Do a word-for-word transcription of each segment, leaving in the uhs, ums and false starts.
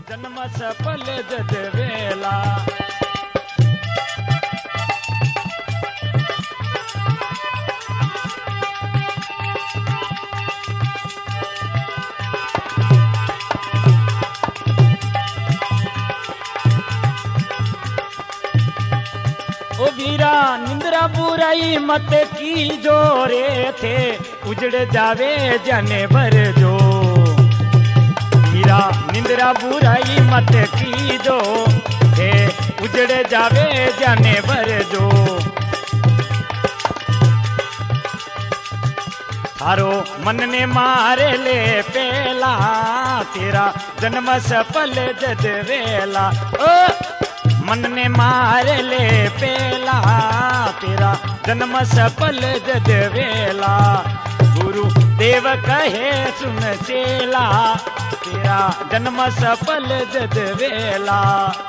जन्म सफल जद वेला। ओ वीरा निंद्रा बुराई मत की जोरे थे, उजड़ जावे जाने भर जो। वीरा निंद्रा बुराई मत की जो थे, उजड़ जावे जाने भर जो। थारो मन ने मारे ले पेला, तेरा जन्म सफल जद वेला। ओ मन ने मार ले पेला, तेरा जन्म सफल जद वेला। गुरु देव कहे सुन चेला, तेरा जन्म सफल जद वेला।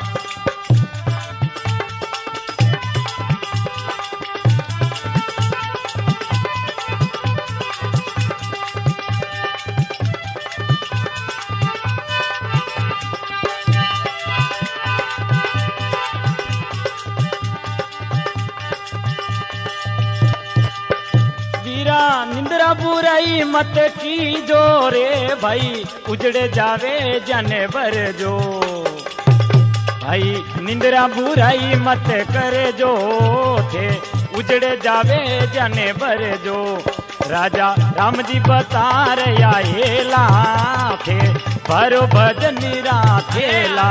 निंद्रा बुराई मत की जोरे भाई, उजड़े जावे जाने भर जो। भाई निंद्रा बुराई मत करे जो थे, उजड़े जावे जाने भर जो। राजा राम जी बता रहा हेला थे, भरो भजन राखेला।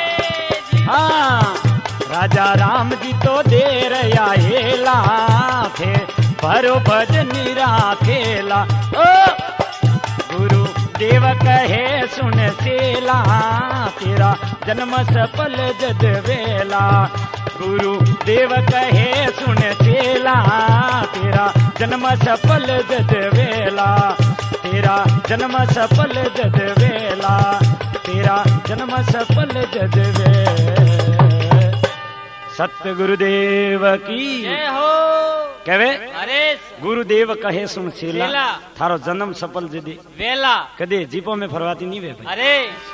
हाँ राजा राम जी तो दे रहा हेला थे, भरो भजन राखेला। ओ गुरु देव कहे सुन चेला, तेरा जन्म सफल जद वेला। गुरु देव कहे सुन चेला, तेरा जन्म सफल जद वेला। तेरा जन्म सफल जद वेला, तेरा जन्म सफल जद वेला। सत्य गुरुदेव की जय हो। कहवे अरे गुरुदेव कहे सुन चेला, थारो जन्म सफल जदी वेला। कदे जीपो में फरवाती नहीं वे भाई। अरे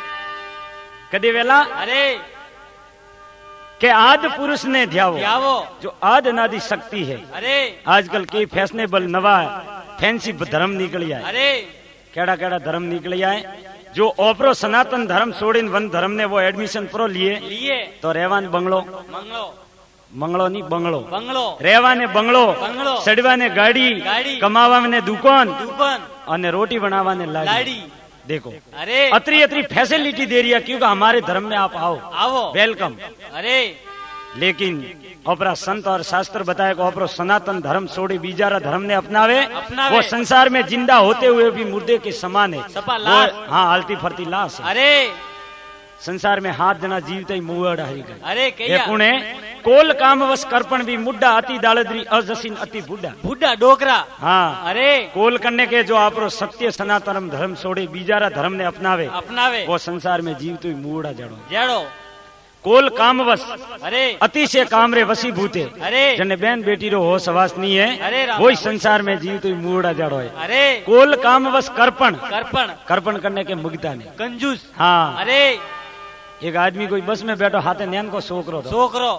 कदे वेला अरे के आद पुरुष ने ध्यावो, ध्यावो जो आद अनादि शक्ति है। अरे आजकल के फैशनेबल नवा फैंसी धर्म निकल आए। अरे केड़ा केड़ा धर्म निकल आए, जो ओपरो सनातन धर्म छोड़ीन वन धर्म ने वो एडमिशन प्रो लिए लिए तो रेवान बंगलो मंगलो मंगलो नहीं बंगलो बंगलो रेवा ने बंगलो बंगलो सड़वा ने गाड़ी गाड़ी कमावा ने दुकान दुकान और रोटी बनावा ने लाड़ी। लाड़ी देखो अरे अतरी अतरी फैसिलिटी दे रही है, क्योंकि हमारे धर्म में आप आओ आओ वेलकम। अरे लेकिन अपरा संत और शास्त्र बताए को अपरो सनातन धर्म छोड़ी बीजारा धर्म ने अपनावे, अपनावे। वो संसार में जिंदा होते हुए भी मुर्दे के समान है। सपा लाश। हाँ हालती फरती लाश है। अरे संसार में हाथ जना जीवते ही मुवड़ हरी गए। अरे कहिया पुणे कोल कामवश करपण भी मुड्डा अति दालद्री अजसीन अति बुड्ढा बुड्ढा डोकरा। हाँ अरे कोल करने के जो आपरो सत्य सनातन धर्म छोड़े बीजारा धर्म ने अपनावे अपनावे, वो संसार में जीवते ही मुवड़ा जड़ो जड़ो। कोल कामवश अरे अतिशय कामरे वसीभूते, अरे जने बहन बेटी रो हो सवास नहीं है, अरे राम वही संसार में जीव तो मुड़ा जड़ो है। अरे कोल कामवश करपण करपण करपण करने के मुग्धा नहीं कंजूस। हाँ अरे एक आदमी कोई बस में बैठो हाथे नैन को सोकरो तो सोकरो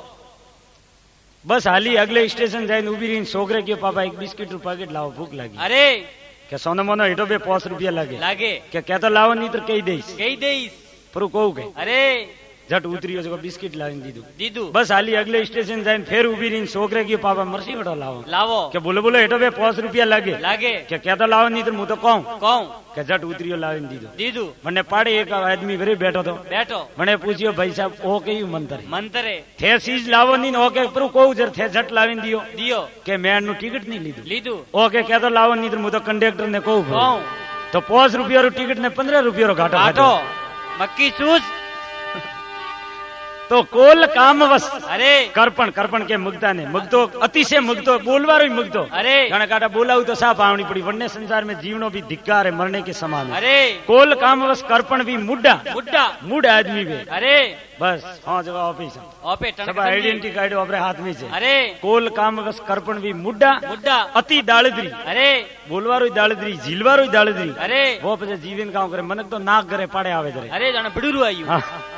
बस हाली अगले स्टेशन जाए उभी रही सोकरे के पापा एक बिस्किट रू पैकेट लाओ भूख लगी। अरे क्या सोनो मोनो हिटो पे पांच रुपया लगे लागे क्या कहता लाओ नहीं तो कही देस कही देस पर कहू के अरे झट उतरियो जो बिस्किट लाइन दीदू दीदू बस हाली अगले स्टेशन जाए फिर उभी रही सोकरे की पापा मर्सी बटो लाओ लावो क्या बोले बोले हिटो पे पांच रुपया लगे लागे क्या कहता लाओ नहीं तो मुँह तो कहूँ कहूं क्या झट उतरियो लाइन दीदू दीदू मैंने पाड़े एक आदमी वेरे बैठो तो बैठो मैंने पूछियो भाई साहब ओ कई मंत्र मंतरे थे चीज लावो नहीं ओके पर कहू जर थे झट लावीन दियो दियो के मैन नु टिकट नहीं लीधु लीधु ओके कहतो लावो नहीं तो मुँह तो कंडक्टर ने कहू कहूं तो पांच रुपया रो टिकट ने पंद्रह रुपया रो घाटो घाटो मक्की चूस। तो कोल कामवश अरे करपण करपण के मुग्धा ने मुग्धो अतिशय मुग्धो बोलवारो ही मुग्धो अरे घना काटा बोलाऊ तो साफ आवनी पड़ी वन्य संसार में जीवनो भी धिक्कार है मरने के समान है। अरे कोल कामवश करपण भी मुड्डा बुड्ढा मूड आदमी भी अरे बस हाँ जगह ऑफिस ओपे सब आइडेंटिटी कार्ड अपने हाथ में से अरे कोल कामवश करपण भी मुड्डा बुड्ढा अति दाळदरी अरे बोलवारो ही दाळदरी झीलवारो ही दाळदरी अरे वो पे जीवन काम करे मनक तो नाक करे पाड़े आवे जरे अरे जाने बड़ूरू आयु हाँ।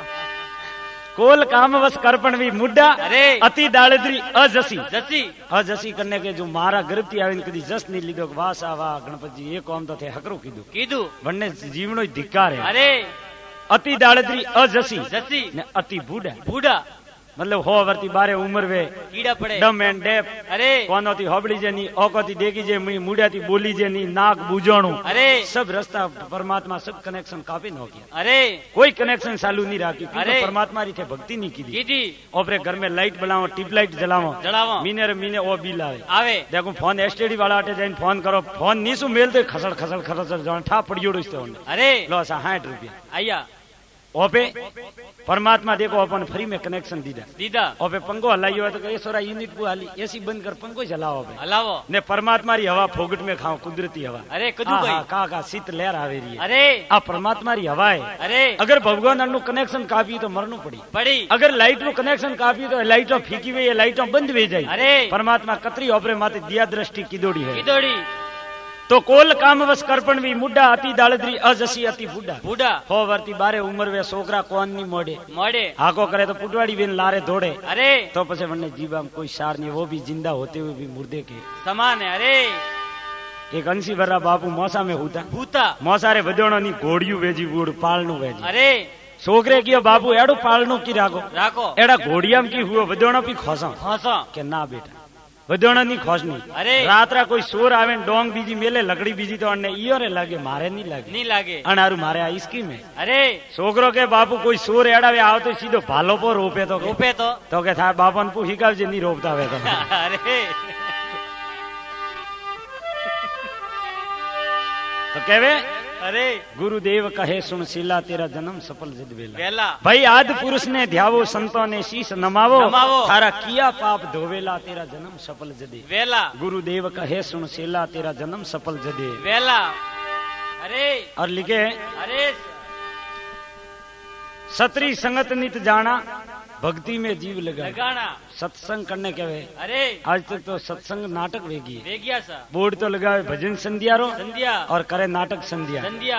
कोल कामवश करपणवी मुड्डा अरे अति दाड़ेद्री अजसी जसी अजसी करने के जो मारा गर्भती आવીને કદી જસ ની લીધો કે વાહ સા વાહ ગણપતજી એ કોમ તો થે હકરું કીધું કીધું બંને જીવનો ધિક્કાર હે અરે અતિ દાડેદ્રી અજસી જસી ને અતિ બુડા બુડા मतलब हो वर्ती बारे उम्र वे कीड़ा पड़े डम एंड डेफ अरे कोनो थी होबड़ी जे नी ओको थी देखी जे मुड़िया थी बोली जे नी नाक बूजणू अरे सब रास्ता परमात्मा सब कनेक्शन कापी नो किया अरे कोई कनेक्शन चालू नहीं राखी अरे परमात्मा री थे भक्ति नहीं की कीधी ओपरे घर में लाइट बनाओ ट्यूब लाइट जलाओ जलावो मीने रे मीने ओ बिल आवे आवे देखो फोन एसटीडी वाला आटे जाइन फोन करो फोन नीसु मेल दे खसड़ खसड़ खसड़ जान ठा पड़ियोड़ो इस्ते अरे लो सा साठ रुपया आया ओपे परमात्मा देखो अपन फ्री में कनेक्शन दीदा दीदा ओपे पंखो हलाइयो तो कहे सोरा यूनिट को हाली एसी बंद कर पंखो चलाओ पे हलावो ने परमात्मा री हवा फोगट में खाओ कुदरती हवा अरे कदू गई का का शीत लहर आवे रही है अरे आ परमात्मा री हवा है अरे अगर भगवान नु कनेक्शन कापी तो मरनु पड़ी पड़ी अगर लाइट नु कनेक्शन कापी तो लाइटों फीकी हुई है लाइटों बंद हो जाए अरे परमात्मा कतरी ओपरे माते दिया दृष्टि कीदोड़ी है कीदोड़ी तो कोल कामवश करपण भी मुड्डा अति दाड़द्री अजसी अति बुड्ढा बूढ़ा हो वर्ती बारे उम्र वे सोकरा कोन नी मोड़े मोड़े हाको करे तो पुटवाड़ी बेन लारे दौड़े अरे तो पसे वन्ने जीवा में कोई सार नहीं वो भी जिंदा होते हुए भी मुर्दे के समान है अरे एक अंशी वर्रा बापू मौसा में होता भूता मौसा रे वजोणो नी घोड़िયું વેજી બૂડ પાળનું વેજી अरे છોકરે કયો બાપુ એડું પાળનું की राखो राखो एड़ा घोड़ियाम की हुओ वजोणो भी खोसा खोसा के ना बेटा वजोणो नी खोसनी अरे रात्रा कोई सोर आवे डोंग बीजी मेले लकड़ी बीजी तो अने इयो रे लागे मारे नहीं लागे नहीं लागे अनारू मारे आ इसकी में अरे છોકરો के बापू कोई सोर एड़ावे आवतो सीधो भालो पर रोपे तो रोपे तो तो के था बापन पू हिकावजे नहीं रोपता वे तो अरे तो कहवे अरे गुरुदेव कहे सुन शीला तेरा जन्म सफल जद वेला वेला भाई आद पुरुष ने ध्यावो संतों ने शीश नमावो नमावो थारा किया पाप धोवेला तेरा जन्म सफल जदे वेला गुरुदेव कहे सुन शीला तेरा जन्म सफल जदे वेला अरे और लिखे अरे सत्री संगत नित जाना भक्ति में जीव लगा लगाना सत्संग करने के वे अरे आज तक तो सत्संग नाटक वेगी वे गया सा बोर्ड तो लगावे भजन संध्या रो संध्या और करे नाटक संध्या संध्या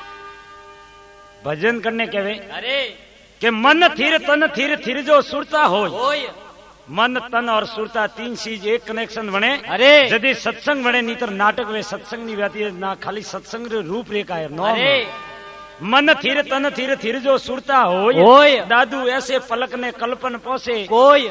भजन करने के वे अरे के मन थिर तन थिर थिर जो सुरता हो होय मन तन और सुरता तीन चीज एक कनेक्शन बने अरे यदि सत्संग बने नहीं तो नाटक वे सत्संग नहीं रहती है ना खाली सत्संग रे रूप रेखा है नौ अरे मन थिर तन थिर थिर जो सुरता हो होय दादू ऐसे पलक ने कल्पन पोसे कोई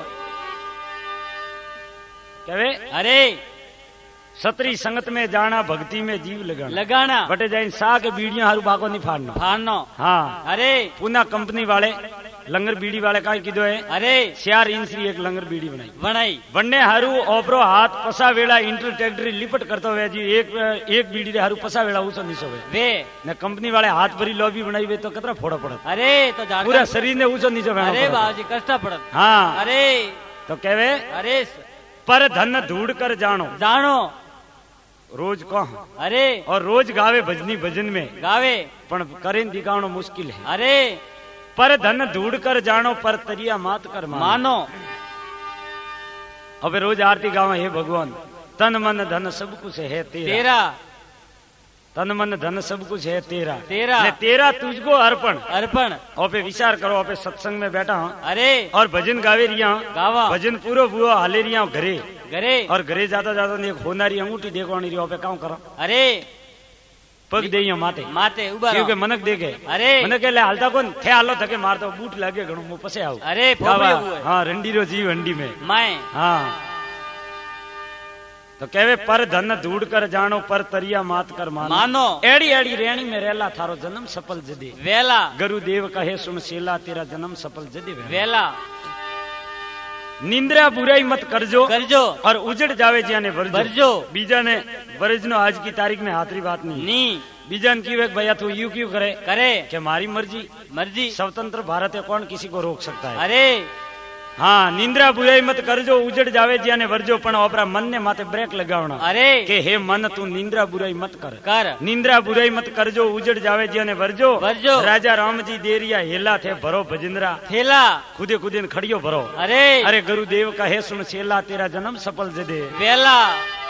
कहे अरे सत्री संगत में जाना भक्ति में जीव लगाना लगाना बटे जाइन सा के बीड़ियां हारू बाको नहीं फाड़ना फाड़नो हाँ अरे पुना कंपनी वाले लंगर बीड़ी वाले का कीधो है अरे चार इंच की एक लंगर बीड़ी बनाई बनाई बनने हारू ओपरो हाथ पसा वेला इंटर ट्रैक्टरी लिपट करतो वे जी एक एक बीड़ी रे हारू पसा वेला ऊसो नीसो वे वे ने कंपनी वाले हाथ भरी लॉबी बनाई वे तो कतरा फोड़ो पड़त अरे तो झाड़ पूरा शरीर ने ऊसो नीचो वेणो अरे पड़त। बाबूजी कष्ट पड़त हाँ अरे तो कहवे अरे पर धन ढूंढ कर जानो जानो रोज कह अरे और रोज गावे भजनी भजन में गावे पण करें दिखावनो मुश्किल है अरे पर धन ढूंढ कर जानो पर तरिया मात कर मानो, मानो अबे रोज आरती गावा हे भगवान तन मन धन सब कुछ है तेरा, तेरा तन मन धन सब कुछ है तेरा तेरा ने तेरा तुझको अर्पण अर्पण ओपे विचार करो ओपे सत्संग में बैठा हूँ अरे और भजन गावे रिया गावा भजन पूरो बुआ हाले रिया घरे घरे और घरे जाता जाता ने एक होनारी अंगूठी देखो नहीं रिया ओपे काम करो अरे पग दे माते माते उबा क्योंकि मनक देखे अरे मनक એટલે હાલતા કોણ થે હાલો થકે મારતો બૂટ લાગે ઘણું હું પસે આવું अरे फोबड़े हुए हाँ रंडीरो जीव हंडी में माए हाँ तो कहवे पर धन ढूंढ कर जानो पर तरिया मात कर मानो, मानो एड़ी एड़ी रेणी में रेला थारो जन्म सफल जदे वेला गुरुदेव कहे सुन शीला तेरा जन्म सफल जदे वेला निंद्रा बुराई मत करजो करजो और उजड़ जावे ज्याने वरजो वरजो बीजा ने वरजनो आज की तारीख में हाथरी बात नहीं नी बीजा ने की भैया तू यू क्यों करे करे कि हमारी मर्जी मर्जी स्वतंत्र भारत है कौन किसी को रोक सकता है अरे हाँ निंद्रा बुराई मत करजो उजड़ जावे ज्याने वरजो पण ओपरा मन ने माथे ब्रेक लगावना अरे के हे मन तू निंद्रा बुराई मत कर कर निंद्रा बुराई मत करजो उजड़ जावे ज्याने वरजो वरजो राजा राम जी देरिया हेला थे भरो भजिंद्रा थेला खुदे खुदे खड़ियो भरो अरे अरे गुरुदेव कहे सुन शेला तेरा जन्म सफल जदे वेला